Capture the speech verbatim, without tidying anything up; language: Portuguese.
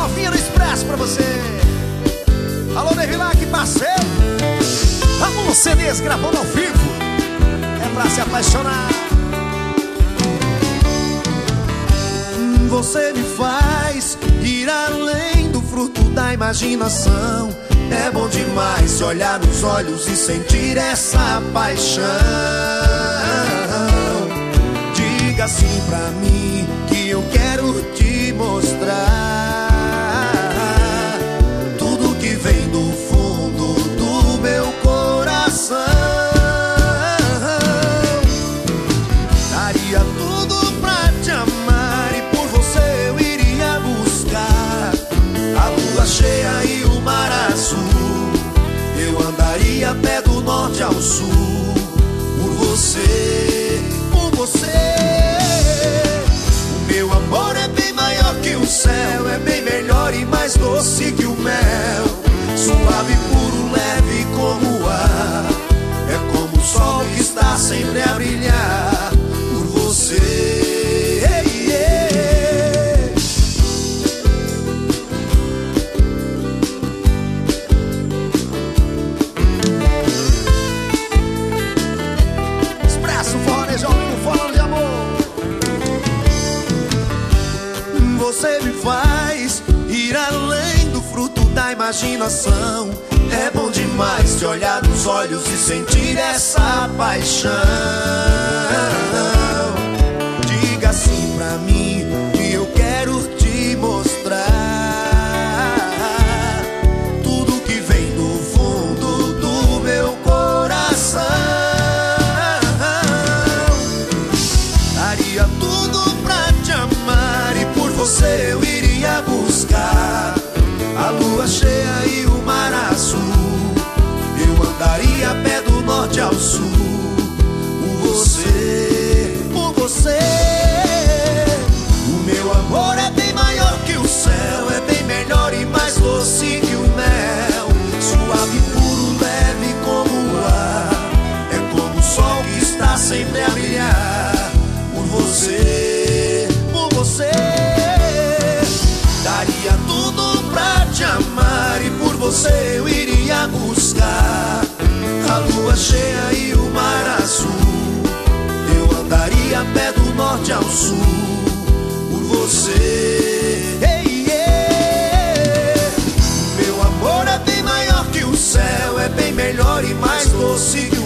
novinha no Expresso pra você. Alô, Nevilac, parceiro. Ramon C Ds gravando ao vivo. É pra se apaixonar. Você me faz ir além do fruto da imaginação. É bom demais se olhar nos olhos e sentir essa paixão. Diga sim pra mim que eu quero te mostrar tudo que vem do fundo do meu coração. Daria tudo pra te amar e por você eu iria buscar a lua cheia e o mar azul. Eu andaria a pé do norte ao sul por você, por você. O meu amor é bem maior que o céu, é bem melhor e mais doce que o mel. Suave, puro, leve como o ar. É como o sol que está sempre a brilhar por você. Você me faz ir além do fruto da imaginação. É bom demais se olhar nos olhos e sentir essa paixão. Diga sim pra mim que eu quero te mostrar tudo que vem do fundo do meu coração. Daria tudo pra te amar e por você eu iria buscar a lua cheia e o mar azul. Eu andaria a pé do norte ao sul por você, por você. O meu amor é bem maior que o céu, é bem melhor e mais doce que o mel. Suave, puro, leve como o ar. É como o sol que está sempre a brilhar por você, por você. Daria tudo pra te amar e por você eu iria buscar a lua cheia e o mar azul. Eu andaria a pé do norte ao sul por você. Hey, yeah. Meu amor é bem maior que o céu, é bem melhor e mais doce que o